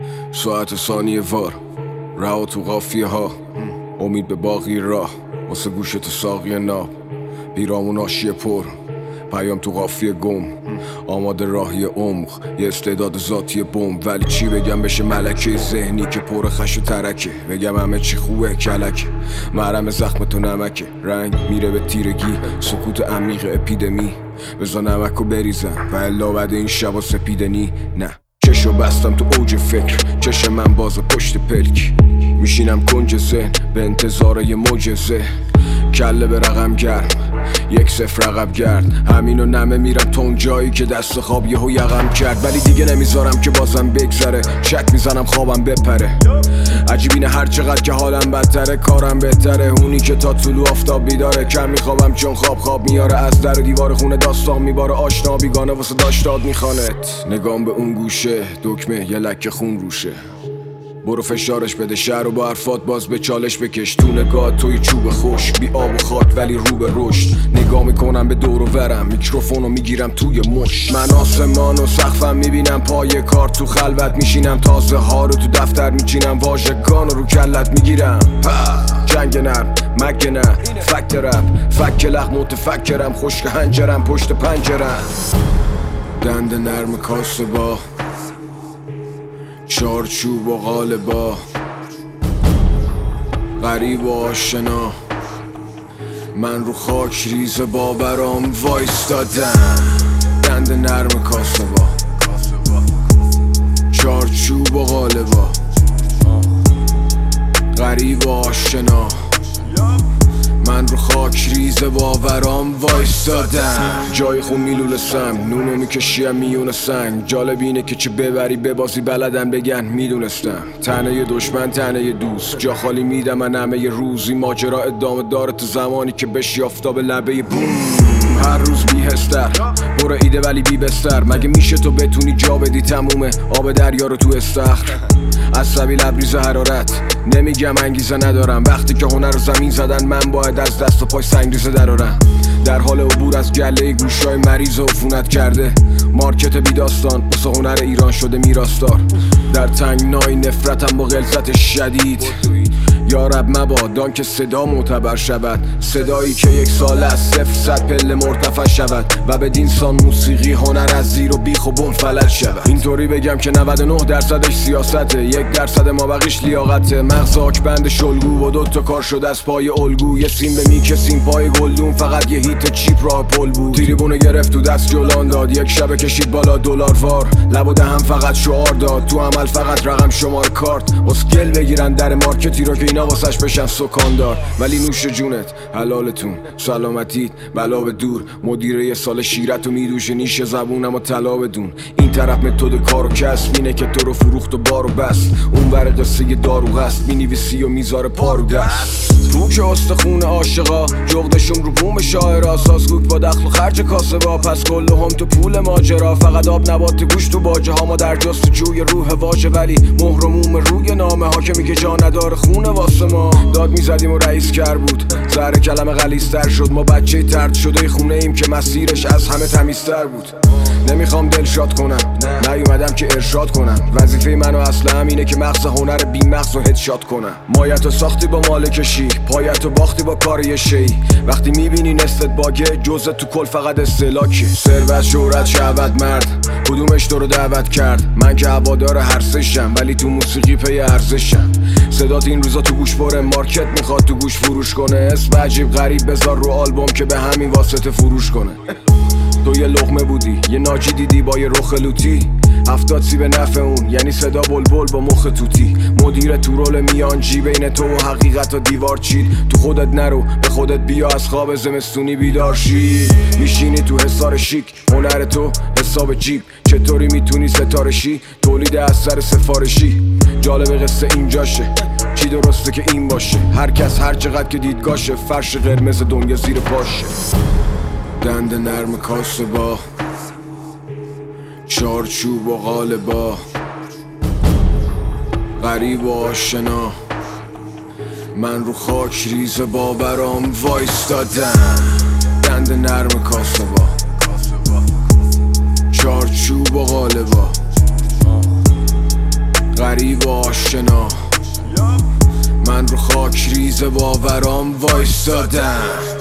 ساعت ثانیه وار رها تو قافیه ها، امید به باقی راه واسه گوشت ساقی ناب، پیرامون آشیه پر پیام تو قافیه گم، آماده راهی عمق یه استعداد ذاتی بمب. ولی چی بگم بشه ملکه ذهنی که پر خش و ترکه، بگم همه چی خوبه کلکه، مرهم زخم تو نمکه، رنگ میره به تیرگی، سکوت عمیق اپیدمی، بزا نمکو بریزم و الا بعد این شبا سپیدنی. نه چشو بستم تو اوج فکر، چش من باز پشت پلک، میشینم کنج ذهن به انتظار یه معجزه، کله به رقم گرم 1-0 عقب گرد، همینو نمه میرم تا اون جایی که دست خواب یهو یقم کرد. ولی دیگه نمیذارم که بازم بگذره، شک میزنم خوابم بپره، عجیب اینه هر چقدر که حالم بدتره کارم بهتره، اونی که تا طلوع آفتاب بیداره، کم میخوابم چون خواب میاره، از در و دیوار خونه داستان میباره، آشنا بیگانه واسه داشتاد میخوانت، نگام به اون گوشه دکمه یه لکه خون روشه، برو فشارش بده شهر و با حرفات باز به چالش بکش، تو نگاه توی چوب خوش بی آب و خاک ولی رو به رشد، نگاه میکنم به دور و ورم میکروفونو میگیرم توی مش، من آسمان و سقفم میبینم پای کار، تو خلوت میشینم تازه ها رو تو دفتر میچینم، واژگان رو کلت میگیرم، جنگ نرم مگه نه فکت رپ فک لخ متفکرم، خشک هنجرم پشت پنجرم، دند نرم کاسه با چارچوب و قالبا، غریب و آشنا، من رو خاک ریز باورام وایستادم، دند نرم کاسه با چارچوب و قالبا، غریب و آشنا، من رو خاک ریز باورام وایستادم، جای خون میلول سم نونو میکشیم میون سنگ، جالب اینه که چه ببری ببازی بلدن بگن میدونستم، تنه دشمن تنه دوست، جا خالی میدم من همه روزی، ماجرا ادامه داره تو زمانی که بشی آفتاب لبه بوم، هر روز بیهستر برو ایده ولی بی بستر، مگه میشه تو بتونی جا بدی تمومه آب دریا رو تو استخر، عصبی لبریز حرارت نمیگم انگیزه ندارم، وقتی که هنر رو زمین زدن من باید از دست و پای سنگریزه درارم، در حال عبور از گله گوشای مریض و عفونت کرده، مارکت بی داستان واسه هنر ایران شده میراستار، در تنگنای نفرتم با غلظت شدید، یا رب مبادان که صدا معتبر شود، صدایی که یک سال از 0-100 پله مرتفع شود و بدین سان موسیقی هنر از زیر و بیخ و بم فلج شود، اینطوری بگم که 99% سیاسته، 1% ما بقیش لیاقته، مغز آکبند شلگو و 2 تا کار شده از پای الگو، یه سیم به میکسیم پای گلدون، فقط یه هیت چیپ راه پل بود، تریبونه گرفت تو دست جولان داد، یک شبه کشید بالا دلار وار، لب و دهم فقط شعار داد، تو عمل فقط رقم شماره کارت، اسکل بگیرن در مارکتی رو که اینا واسش بشن سکاندار، ولی نوش جونت حلالتون سلامتیت بلا به دور، مدیره یه سال شیرتو میدوشه نیش زبونم و طلا بدون، این طرف متد کار و کسب اینه که تو رو فروخت و بارو بست، اون ور قصه دارو هست مینویسی و میذاره پارو دست، رو که استخون عاشقا جغدشون رو بوم شاعرا، سازگوک با دخل و خرج کاسبا، پس کل هم تو پول ماجرا، فقط آب نبات گوش تو باجه ها، ما در جستجوی روح واژه ولی مهر و موم روی نامه ها که میگه جا نداره خونه واسه ما، داد میزدیم و رئیس کر بود زهر کلمه غلیظ‌تر شد، ما بچه طرد شده خونه ایم که مسیرش از همه تمیزتر بود، نمیخوام دلشاد کنم نیومدم که ارشاد کنم، وظیفه منو اصلا همینه که مغز هنر بی مغز و هدشات کنم، مایتو ساختی با مالکشی پایتو باختی با کار یه شی، وقتی میبینی نصفت باگه جزء تو کل فقط استهلاکی، ثروت شهرت شهوت مرد کدومش تو رو دعوت کرد، من که هوادار هر سشم ولی تو موسیقی پی ارزشم، صدات این روزا تو گوش پره، مارکت میخواد تو گوش فروش کنه، اسم عجیب غریب بذار رو آلبوم که به همین واسطه فروش کنه، تو یه لقمه بودی یه ناجی دیدی با یه رخ لوتی، 70 سی به نفع اون یعنی صدا بلبل با مخ توتی، مدیر تو رول میانجی بین تو و حقیقت و دیوار چید، تو خودت نرو به خودت بیا از خواب زمستونی بیدار شی، میشینی تو حصار شیک هنر تو حساب جیب، چطوری میتونی ستاره شی تولید اثر سفارشی، جالب قصه اینجاشه چی درسته که این باشه، هر کس هر چقدر که دیدگاشه، فرش قرمز دنیا زیر پاشه، دند نرم کاسه با چارچوب و قالبا، غریب و آشنا، من رو خاک ریز باورام وایستادم، دند نرم کاسه با چارچوب و قالبا، غریب و آشنا، من رو خاک ریز باورام وایستادم.